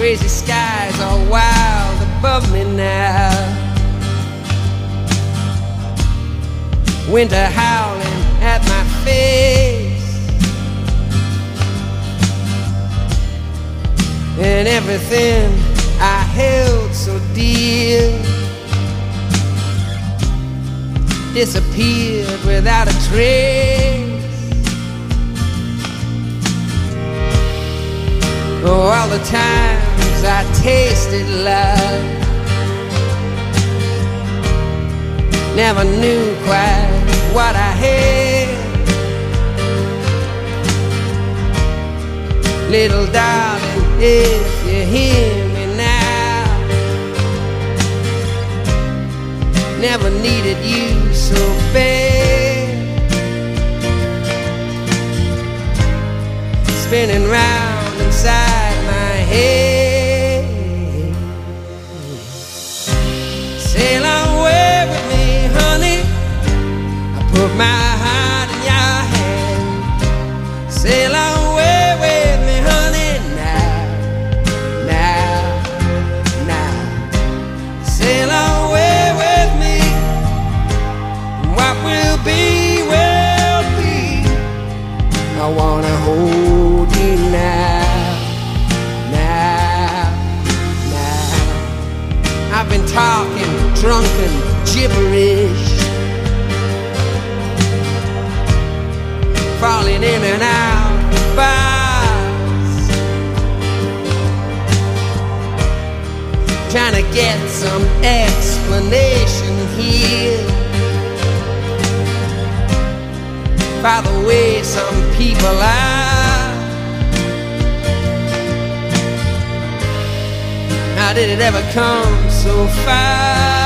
Crazy skies are wild above me now. Winter howling at my face, and everything I held so dear disappeared without a trace. Oh, all the times I tasted love, never knew quite what I had. Little darling, if you hear me now, never needed you so bad. Spinning round inside my head. Sail away with me, honey, I put my heart in your hand. Sail away with me, honey, now, now, now. Sail away with me, what will be, will be. I wanna hold you now, now, now. I've been talking drunken gibberish, falling in and out of bars, trying to get some explanation here by the way some people are. How did it ever come so far?